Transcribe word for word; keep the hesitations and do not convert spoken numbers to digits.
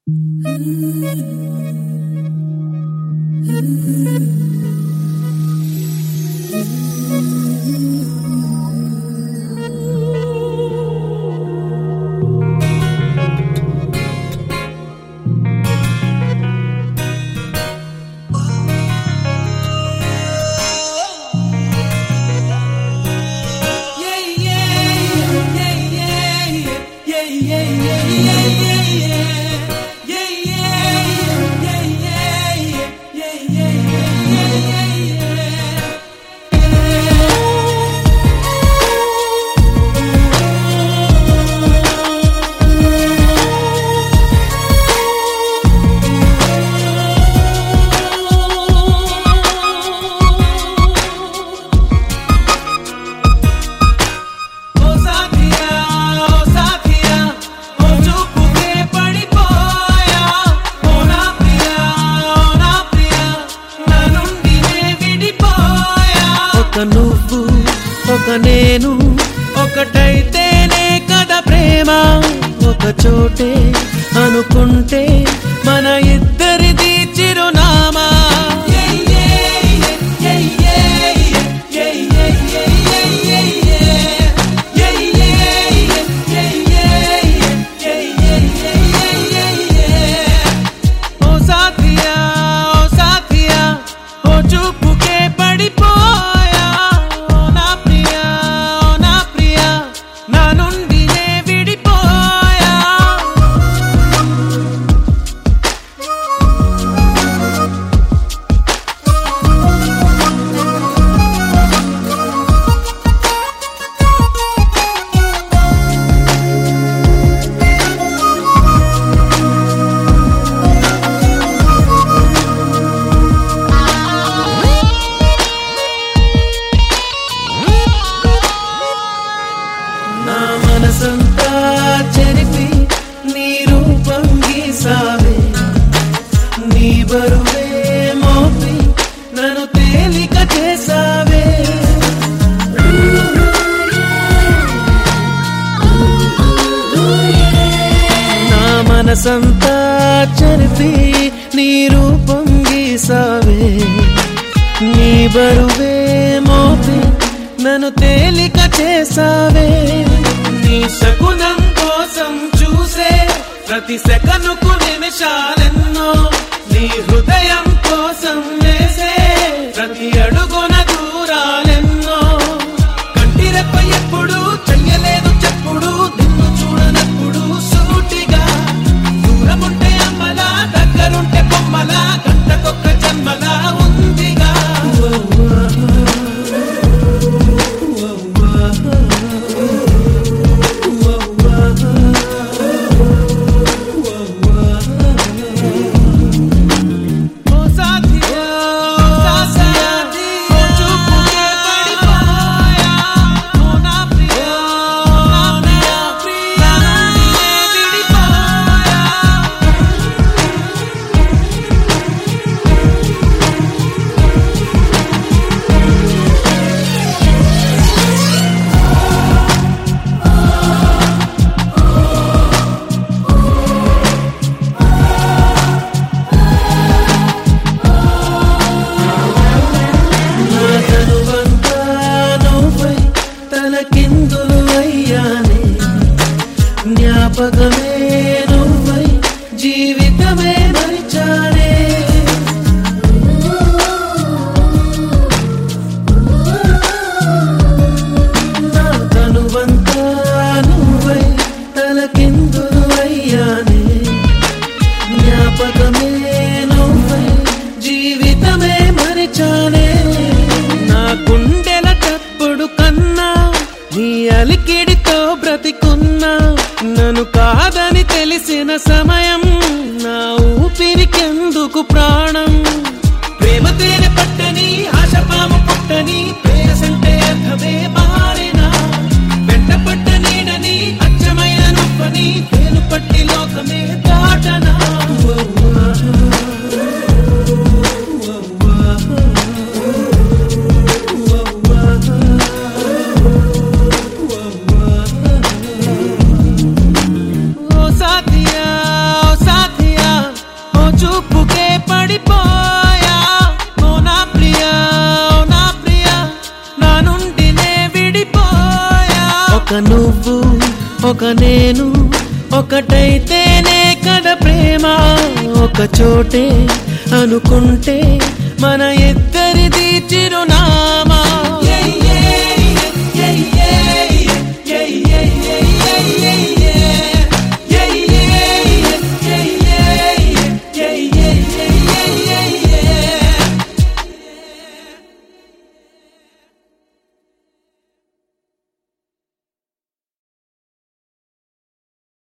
నువ్వు ఒక నేను ఒకటైతేనే కదా ప్రేమ. ఒక చోటే అనుకుంటే మన ఇద్దరిది చిరునామా. ఓ సాథియా ఓ సాథియా ఓ చూపుకే పడిపో మనసంతా చెరిపి నీ రూపం గీసావే. నీ బరువే మోపి నన్ను తేలిక చేసావే. నా మనసంతా చెరిపి నీ రూపం గీసావే. నీ బరువే మోపి నన్ను తేలిక చేసావే. నీ శకునం కోసం చూసే ప్రతి సెకనుకు నిమిషాలెన్నో. నీ హృదయం కోసం వేసే ప్రతి అడుగున దూరాలెన్నో. కంటిరెప్ప ఎప్పుడు చెయ్యలేదు చెప్పుడు నిన్ను చూడనప్పుడు సూటిగా. దూరముంటే అమ్మలా దగ్గరుంటే బొమ్మలా గంటకొక్క జన్మలా ఉందిగా. కిందులు అయ్యానే జ్ఞాపకమే నువ్వై జీవితమే మరిచానే. నా తనువంతా నువ్వై తల కిందులు అయ్యానే. జ్ఞాపకమే నువ్వై జీవితమే మరిచానే. నా గుండెల చప్పుడు కన్నా నీ అలికిడితో బ్రతికున్నా. నన్ను కాదని తెలిసిన సమయం నా ఊపిరికెందుకు ప్రాణం. ప్రేమ తేనె పట్టని ఆశపాము పుట్టని ప్రేయసంటే అర్థమే మారినా. వెంట పట్ట నీడని అచ్చమైన నొప్పని పేరు పట్టి లోకమే దాటనా. ఓ సాథియా ఓ సాథియా ఒక నువ్వు ఒక నేను ఒకటైతేనే కదా ప్రేమ. ఒక చోటే అనుకుంటే మన ఇద్దరిది